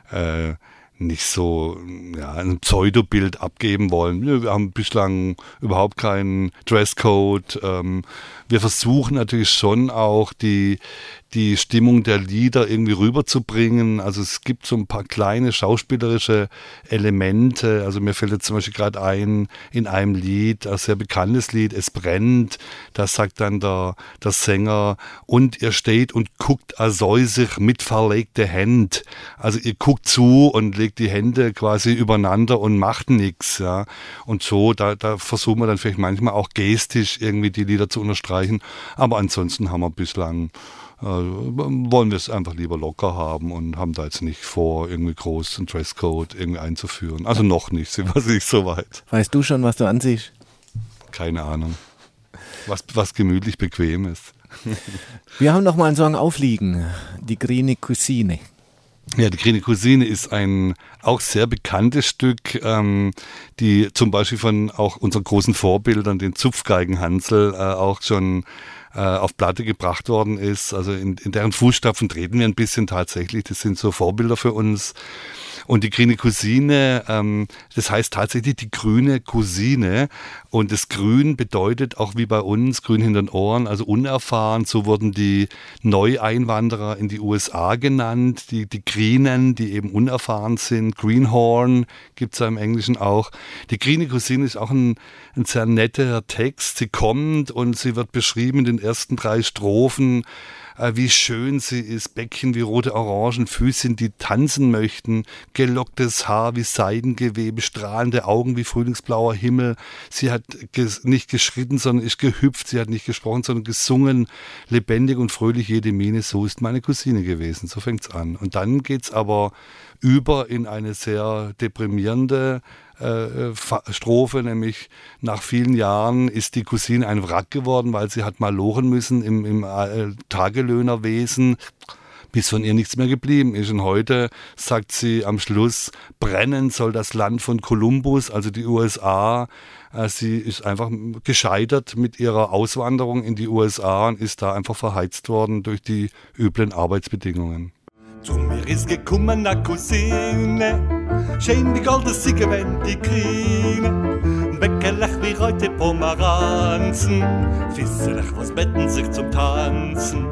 Pseudobild abgeben wollen. Wir haben bislang überhaupt keinen Dresscode. Wir versuchen natürlich schon auch die Stimmung der Lieder irgendwie rüberzubringen. Also es gibt so ein paar kleine schauspielerische Elemente. Also mir fällt jetzt zum Beispiel gerade ein, in einem Lied, ein sehr bekanntes Lied, Es brennt, da sagt dann der Sänger, und ihr steht und guckt sich mit verlegte Hände. Also ihr guckt zu und legt die Hände quasi übereinander und macht nichts. Ja. Und so, da versuchen wir dann vielleicht manchmal auch gestisch irgendwie die Lieder zu unterstreichen. Aber ansonsten haben wir bislang wollen wir es einfach lieber locker haben und haben da jetzt nicht vor, irgendwie groß einen Dresscode irgendwie einzuführen. Also noch nicht, sind wir nicht so weit. Weißt du schon, was du anziehst? Keine Ahnung. Was gemütlich bequem ist. Wir haben noch mal einen Song aufliegen, die Grüne Cousine. Ja, die Grüne Cousine ist ein auch sehr bekanntes Stück, die zum Beispiel von auch unseren großen Vorbildern, den Zupfgeigen-Hansel, auch schon auf Platte gebracht worden ist. Also in deren Fußstapfen treten wir ein bisschen tatsächlich. Das sind so Vorbilder für uns. Und die Grüne Cousine, das heißt tatsächlich die grüne Cousine. Und das Grün bedeutet auch wie bei uns, grün hinter den Ohren, also unerfahren. So wurden die Neueinwanderer in die USA genannt, die Grünen, die eben unerfahren sind. Greenhorn gibt es ja im Englischen auch. Die Grüne Cousine ist auch ein sehr netter Text. Sie kommt und sie wird beschrieben in den ersten 3 Strophen, wie schön sie ist, Bäckchen wie rote Orangen, Füßchen, die tanzen möchten, gelocktes Haar wie Seidengewebe, strahlende Augen wie frühlingsblauer Himmel. Sie hat nicht geschritten, sondern ist gehüpft, sie hat nicht gesprochen, sondern gesungen, lebendig und fröhlich jede Miene, so ist meine Cousine gewesen, so fängt's an. Und dann geht's aber über in eine sehr deprimierende Strophe, nämlich nach vielen Jahren ist die Cousine ein Wrack geworden, weil sie hat malochen müssen im Tagelöhnerwesen, bis von ihr nichts mehr geblieben ist. Und heute sagt sie am Schluss, brennen soll das Land von Kolumbus, also die USA. Sie ist einfach gescheitert mit ihrer Auswanderung in die USA und ist da einfach verheizt worden durch die üblen Arbeitsbedingungen. Zu mir ist gekommen a Cousine, schön wie goldene Siege, wenn die Grine. Bäckelech wie heute Pomeranzen, Fisselech, was betten sich zum Tanzen.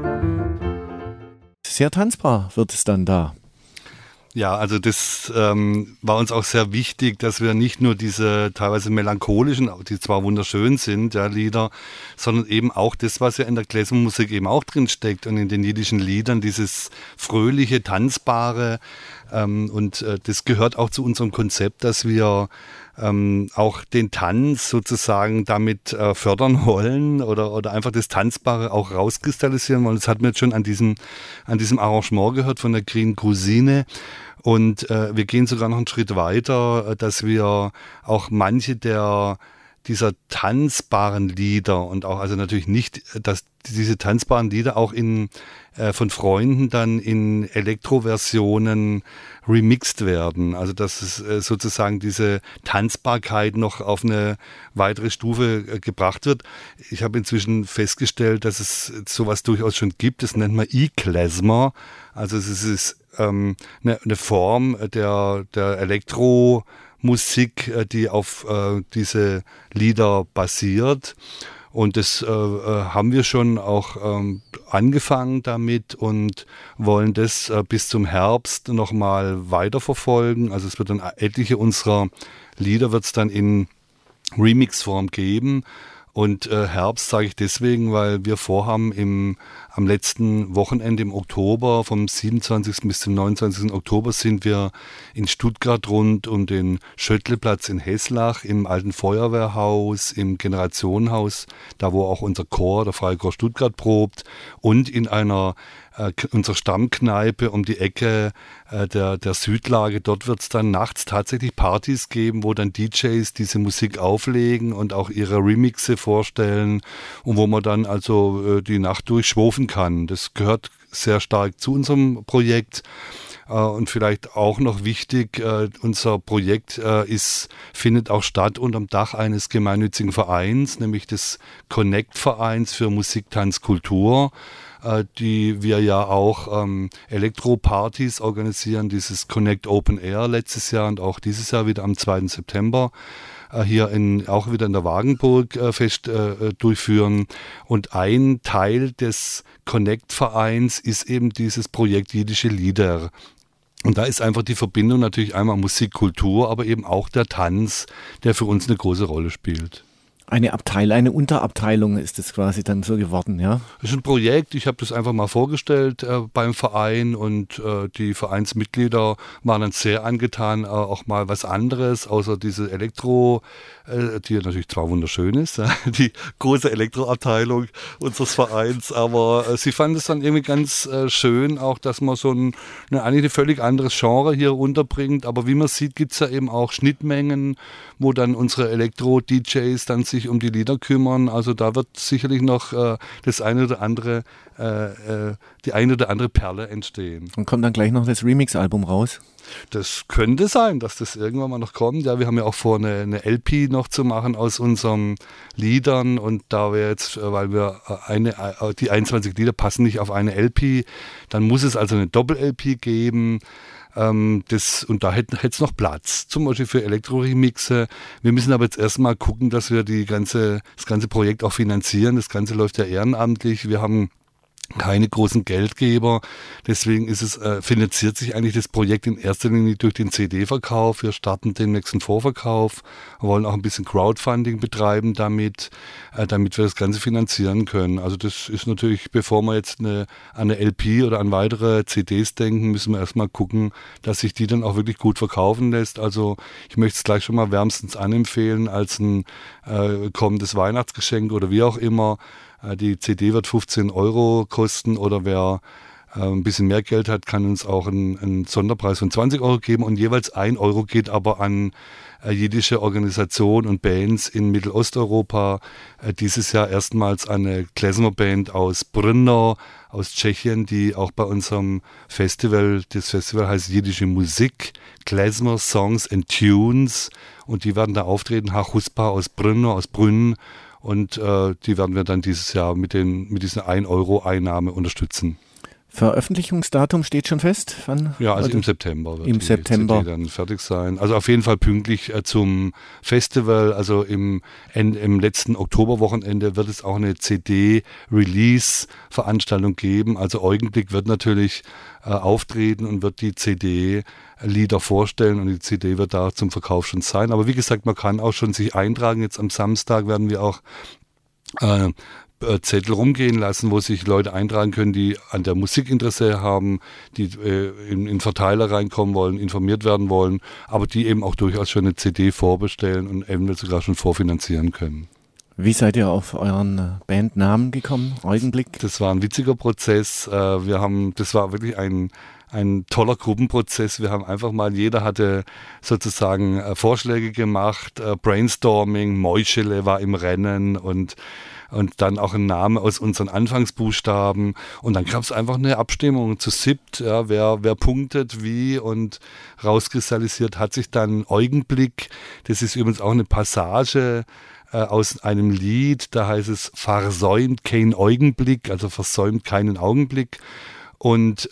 Sehr tanzbar wird es dann da. Ja, also das war uns auch sehr wichtig, dass wir nicht nur diese teilweise melancholischen, die zwar wunderschön sind, ja, Lieder, sondern eben auch das, was ja in der Klezmermusik eben auch drin steckt und in den jiddischen Liedern, dieses fröhliche, tanzbare. Und das gehört auch zu unserem Konzept, dass wir auch den Tanz sozusagen damit fördern wollen oder einfach das Tanzbare auch rauskristallisieren wollen. Das hat man jetzt schon an diesem Arrangement gehört von der Grünen Cousine. Und wir gehen sogar noch einen Schritt weiter, dass wir auch manche der dieser tanzbaren Lieder und auch also natürlich nicht, dass diese tanzbaren Lieder auch von Freunden dann in Elektroversionen remixed werden. Also dass es sozusagen diese Tanzbarkeit noch auf eine weitere Stufe gebracht wird. Ich habe inzwischen festgestellt, dass es sowas durchaus schon gibt. Das nennt man E-Klezmer. Also es ist eine Form der Elektromusik, die auf diese Lieder basiert. Und das haben wir schon auch angefangen damit und wollen das bis zum Herbst nochmal weiterverfolgen. Also es wird dann etliche unserer Lieder wird es dann in Remix-Form geben. Und Herbst sage ich deswegen, weil wir vorhaben, am letzten Wochenende im Oktober, vom 27. bis zum 29. Oktober, sind wir in Stuttgart rund um den Schöttleplatz in Heßlach, im alten Feuerwehrhaus, im Generationenhaus, da wo auch unser Chor, der Freie Chor Stuttgart, probt, und in unserer Stammkneipe um die Ecke der Südlage. Dort wird es dann nachts tatsächlich Partys geben, wo dann DJs diese Musik auflegen und auch ihre Remixe vorstellen und wo man dann also die Nacht durchschwofen kann. Das gehört sehr stark zu unserem Projekt. Und vielleicht auch noch wichtig, unser Projekt findet auch statt unterm Dach eines gemeinnützigen Vereins, nämlich des Connect-Vereins für Musik, Tanz, Kultur, die wir ja auch Elektropartys organisieren, dieses Connect Open Air letztes Jahr und auch dieses Jahr wieder am 2. September. Hier auch wieder in der Wagenburg durchführen. Und ein Teil des Connect-Vereins ist eben dieses Projekt Jiddische Lieder. Und da ist einfach die Verbindung natürlich einmal Musik, Kultur, aber eben auch der Tanz, der für uns eine große Rolle spielt. Eine Unterabteilung ist es quasi dann so geworden, ja? Das ist ein Projekt, ich habe das einfach mal vorgestellt beim Verein und die Vereinsmitglieder waren dann sehr angetan, auch mal was anderes, außer diese Elektro, die natürlich zwar wunderschön ist, die große Elektroabteilung unseres Vereins, aber sie fanden es dann irgendwie ganz schön, auch dass man so eigentlich ein völlig anderes Genre hier unterbringt, aber wie man sieht, gibt es ja eben auch Schnittmengen, wo dann unsere Elektro-DJs dann sich um die Lieder kümmern. Also da wird sicherlich noch die eine oder andere Perle entstehen. Und kommt dann gleich noch das Remix-Album raus? Das könnte sein, dass das irgendwann mal noch kommt. Ja, wir haben ja auch vor, eine LP noch zu machen aus unseren Liedern. Und da wir jetzt, weil wir die 21 Lieder passen nicht auf eine LP, dann muss es also eine Doppel-LP geben. Und da hätte es noch Platz, zum Beispiel für Elektro-Remixe. Wir müssen aber jetzt erstmal gucken, dass wir das ganze Projekt auch finanzieren. Das Ganze läuft ja ehrenamtlich. Wir haben keine großen Geldgeber, deswegen finanziert sich eigentlich das Projekt in erster Linie durch den CD-Verkauf. Wir starten den nächsten Vorverkauf, wollen auch ein bisschen Crowdfunding betreiben damit wir das Ganze finanzieren können. Also das ist natürlich, bevor wir jetzt an eine LP oder an weitere CDs denken, müssen wir erstmal gucken, dass sich die dann auch wirklich gut verkaufen lässt. Also ich möchte es gleich schon mal wärmstens anempfehlen als ein kommendes Weihnachtsgeschenk oder wie auch immer. Die CD wird 15 € kosten oder wer ein bisschen mehr Geld hat, kann uns auch einen Sonderpreis von 20 € geben und jeweils 1 € geht aber an jiddische Organisationen und Bands in Mittelosteuropa. Dieses Jahr erstmals eine Klezmer-Band aus Brno, aus Tschechien, die auch bei unserem Festival, das Festival heißt Jiddische Musik, Klezmer Songs and Tunes, und die werden da auftreten, Huspa aus Brno, aus Brünn. Und die werden wir dann dieses Jahr mit dieser 1 € Einnahme unterstützen. Veröffentlichungsdatum steht schon fest? Wann? Ja, also im September wird die CD dann fertig sein. Also auf jeden Fall pünktlich zum Festival. Also im letzten Oktoberwochenende wird es auch eine CD-Release-Veranstaltung geben. Also Eugenblick wird natürlich auftreten und wird die CD-Lieder vorstellen und die CD wird da zum Verkauf schon sein. Aber wie gesagt, man kann auch schon sich eintragen. Jetzt am Samstag werden wir auch Zettel rumgehen lassen, wo sich Leute eintragen können, die an der Musik Interesse haben, die in Verteiler reinkommen wollen, informiert werden wollen, aber die eben auch durchaus schon eine CD vorbestellen und eventuell sogar schon vorfinanzieren können. Wie seid ihr auf euren Bandnamen gekommen? Augenblick? Das war ein witziger Prozess. Das war wirklich ein toller Gruppenprozess. Wir haben einfach mal, jeder hatte sozusagen Vorschläge gemacht, Brainstorming, Meuschele war im Rennen und dann auch ein Name aus unseren Anfangsbuchstaben. Und dann gab es einfach eine Abstimmung zu siebt, ja, wer punktet wie, und rauskristallisiert hat sich dann Augenblick. Das ist übrigens auch eine Passage aus einem Lied, da heißt es: versäumt kein Augenblick, also versäumt keinen Augenblick. Und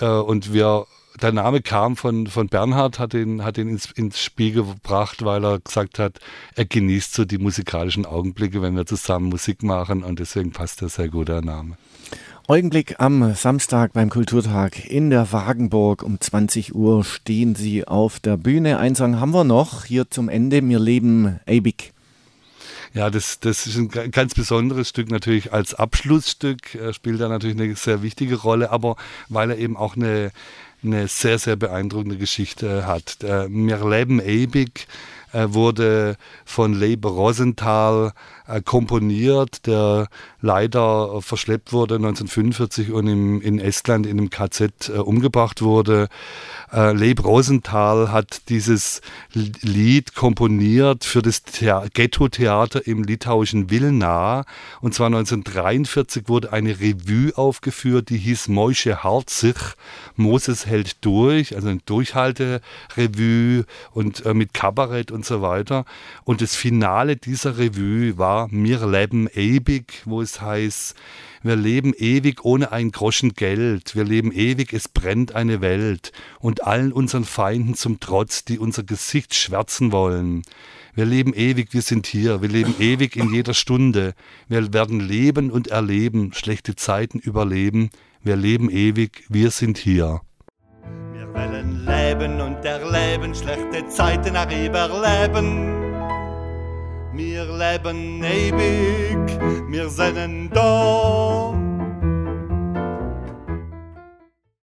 der Name kam von Bernhard, hat ihn ins Spiel gebracht, weil er gesagt hat, er genießt so die musikalischen Augenblicke, wenn wir zusammen Musik machen, und deswegen passt der sehr gut, der Name. Augenblick am Samstag beim Kulturtag in der Wagenburg. Um 20 Uhr stehen Sie auf der Bühne. Einen Song haben wir noch hier zum Ende. Wir leben ewig. Ja, das ist ein ganz besonderes Stück, natürlich als Abschlussstück spielt er natürlich eine sehr wichtige Rolle, aber weil er eben auch eine sehr, sehr beeindruckende Geschichte hat. Wir leben ewig wurde von Leib Rosenthal komponiert, der leider verschleppt wurde 1945 und in Estland in einem KZ umgebracht wurde. Leib Rosenthal hat dieses Lied komponiert für das Ghetto-Theater im litauischen Vilna, und zwar 1943 wurde eine Revue aufgeführt, die hieß Moishe Harzich, Moses hält durch, also eine Durchhalterevue und mit Kabarett und so weiter. Und das Finale dieser Revue war Wir leben ewig, wo es heißt: Wir leben ewig ohne ein Groschen Geld. Wir leben ewig, es brennt eine Welt. Und allen unseren Feinden zum Trotz, die unser Gesicht schwärzen wollen. Wir leben ewig, wir sind hier. Wir leben ewig in jeder Stunde. Wir werden leben und erleben, schlechte Zeiten überleben. Wir leben ewig, wir sind hier. Wir wollen leben und erleben, schlechte Zeiten auch überleben. Wir leben ewig, wir sind da.